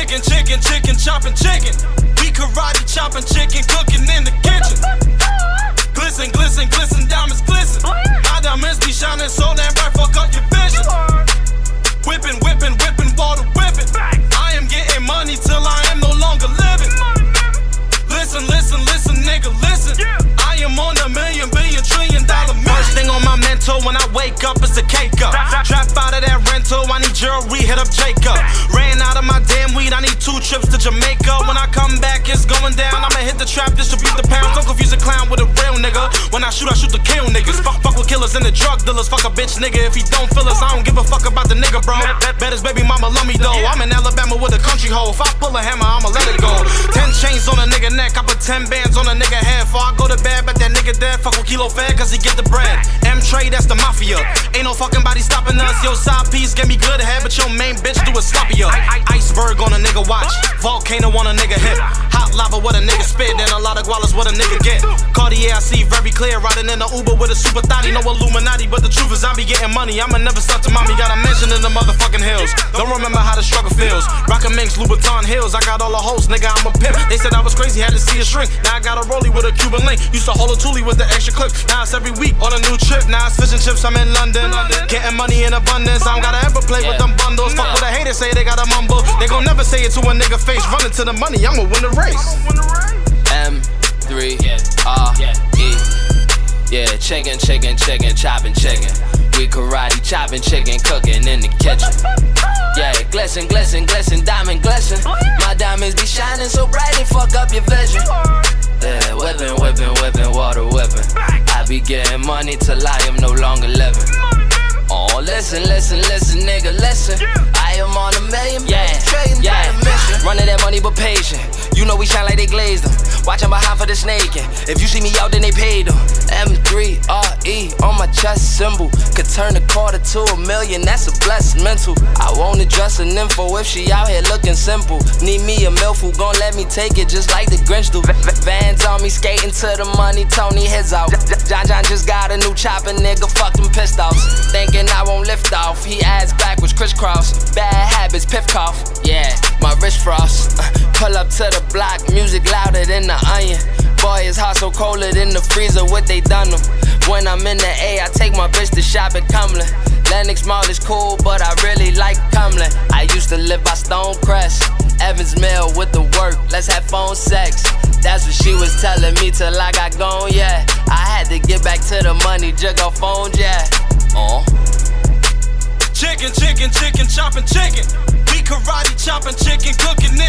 Chicken, chicken, chicken, chopping chicken. We karate chopping chicken, cooking in the kitchen. Glisten, glisten, glisten, diamonds glisten. My diamonds be shining so damn bright, fuck up your vision. Whipping, whipping, whipping, water whipping. I am getting money till I am no longer living. Listen, listen, listen, nigga, listen. I am on $1 million, billion, $1 trillion million. First thing on my mental when I wake up is a cake up. Trap out of that rental, I need jewelry, hit up Jacob. Ran out of my damn weed, I need 2 trips to Jamaica. When I come back, it's going down. I'ma hit the trap, distribute the pounds. Don't confuse a clown with a real nigga. When I shoot to kill niggas. Fuck with killers and the drug dealers. Fuck a bitch nigga if he don't feel us. I don't give a fuck about the nigga, bro. Bet his baby mama love me though. I'm in Alabama with a country hoe. If I pull a hammer, I'ma let it go. 10 chains on a nigga neck, I put 10 bands on a nigga head. Before I go to bed, bet that nigga dead. Fuck with Kilo Fed, cause he get the bread. M-Trade, that's the mafia. Ain't no fucking body stopping us. Yo, side piece, get me good head, but your main bitch do it sloppier. Iceberg on a nigga watch. Volcano on a nigga hip. Hot lava with a nigga spit. And a lot of gualas what a nigga get. Cartier, I see very clear. Riding in the Uber with a super thotty. No Illuminati, but the truth is I be getting money. I'ma never stop to mommy. Got a mansion in the motherfucking hills. Don't remember how the struggle feels. Rockin' Minx, Louboutin Hills. I got all the hoes, nigga, I'm a pimp. They said I was crazy, had to see a shrink. Now I got a rollie with a Cuban link. Used to hold a toolie with the extra clip. Now it's every week on a new trip. Now it's fish and chips, I'm in London. Getting money in abundance. I don't gotta ever play with them bundles. Fuck what the haters say, they gotta mumble. They gon' never say it to a nigga face. Running to the money, I'ma win the race. M3 R-E. Yeah, chicken, chicken, chicken, chopping chicken. We karate chopping chicken, cooking in the kitchen. Yeah, glisten, glisten, glisten, diamond glisten. My diamonds be shining so bright they fuck up your vision. Yeah, whipping, whipping, whipping, water whipping. I be getting money till I am no longer living. Oh, listen, listen, listen, nigga, listen. I am on $1 million, trillion mission. Running that money but patient. You know we shine like they glazed them. Watching behind for the snake. If you see me out, then they paid them. M3RE on my chest symbol. Could turn a quarter to $1 million, that's a blessed mental. I won't address an info if she out here looking simple. Need me a MILF who gon' let me take it just like the Grinch do. Vans on me skating to the money, Tony his out. John just got a new chopper, nigga, fuck them pissed offs. Thinking I won't lift off, he ass backwards crisscross. Bad habits, piff cough, yeah, my wrist frost. Pull up to the block, music louder than the onion. Boy, it's hot, so colder than the freezer, what they done them. When I'm in the A, I take my bitch to shop at Cumberland. Lennox Mall is cool, but I really like Cumberland. I used to live by Stonecrest, Evans Mill with the work, let's have phone sex. That's what she was telling me till I got gone, yeah. I had to get back to the money, jug off phones, yeah. Chicken, chicken, chicken, chopping chicken. We karate chopping chicken, cooking